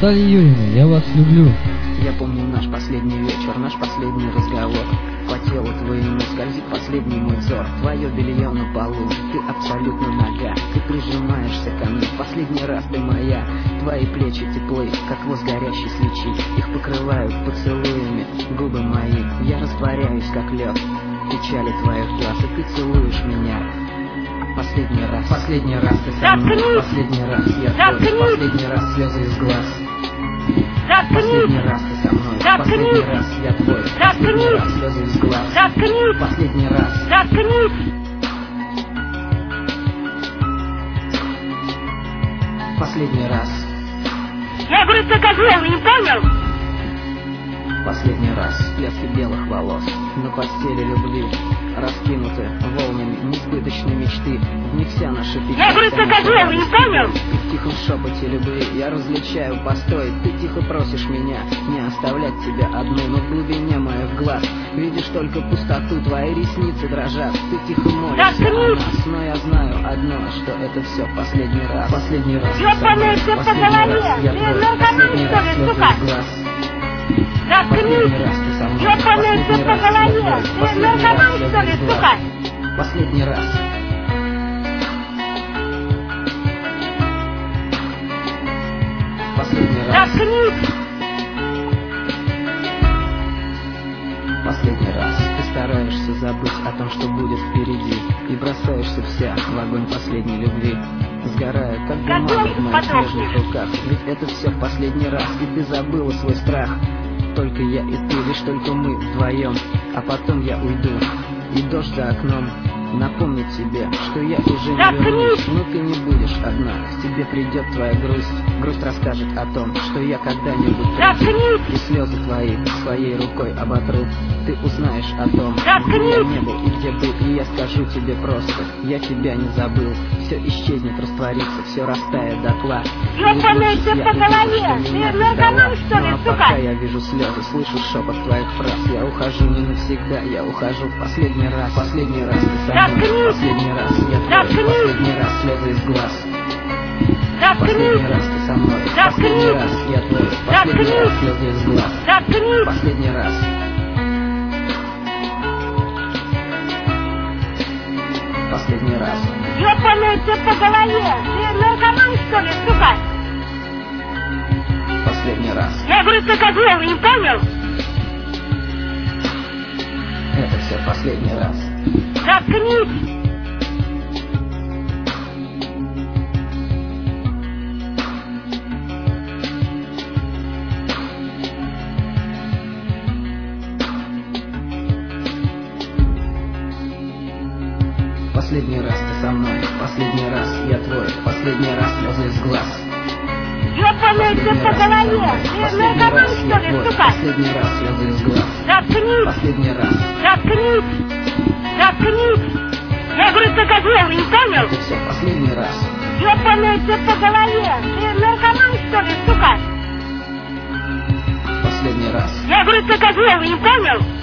Наталья Юрьевна, я вас люблю. Я помню наш последний вечер, наш последний разговор. По телу твоему скользит последний мой взор. Твое белье на полу, ты абсолютно нага. Ты прижимаешься ко мне, последний раз ты моя. Твои плечи теплы, как воз горящей свечи. Их покрывают поцелуями губы мои. Я растворяюсь, как лед в печали твоих глаз. И ты целуешь меня. Последний раз ты со мной. Последний раз я твой. Последний раз слезы из глаз. Последний раз ты со мной. Последний раз я твой. Последний раз слезы из глаз. Последний раз. Последний раз. Я говорю, ты козел, не понял? Последний раз. Блески белых волос на постели любви, раскинуты волнами несбыточной мечты. В них вся наша печаль. Я говорю, ты козел, не понял? Ты в тихом шепоте любви я различаю постой. Ты тихо просишь меня не оставлять тебя одну, но в глубине моих глаз видишь только пустоту. Твои ресницы дрожат, ты тихо молишься о нас. Но я знаю одно, что это все последний раз. Последний раз. Ёбаный ты по голове! Ты наркоман, что ли, сука? Заткнись! Ёбаный ты по голове! Ты наркоман, что ли, сука? Последний раз. Последний раз. Заткнись! Последний раз. Ты стараешься забыть о том, что будет впереди, и бросаешься вся в огонь последней любви, сгорая, как бумага в моих нежных руках. Ведь это все в последний раз, и ты забыла свой страх. Только я и ты, лишь только мы вдвоем, а потом я уйду, и дождь за окном напомнит тебе, что я уже не вернусь. Но ты не будешь одна, к тебе придет твоя грусть. Грусть расскажет о том, что я когда-нибудь приду, и слезы твои своей рукой оботру. Ты узнаешь о том, где я не был и где был, и я скажу тебе просто: я тебя не забыл. Все исчезнет, растворится, все растает дотла. Ёбаный ты по голове! Ты наркоман, что ли, сука? Пока я вижу слезы, слышу шепот твоих фраз. Я ухожу не навсегда, я ухожу в последний раз. Последний раз ты со мной. Последний раз я твой. Последний раз слезы из глаз. Последний раз ты со мной. Последний раз я твой. Последний раз слезы из глаз. Последний раз. Последний раз. Ёбаный ты по голове! Ты наркоман, что ли, сука? Последний раз. Я говорю, ты козел, не понял? Это все последний раз. Заткнись! Последний раз ты со мной. Последний раз я твой. Последний раз слезы из глаз. Ёбаный ты по голове! Ты наркоман, что ли, сука? Последний раз слезы из глаз. Заткнись! Последний раз. Заткнись! Я говорю, ты козел, не понял? Это все последний раз. Ёбаный ты по голове! Ты наркоман, что ли, сука? Последний раз. Я говорю, ты козел, не понял?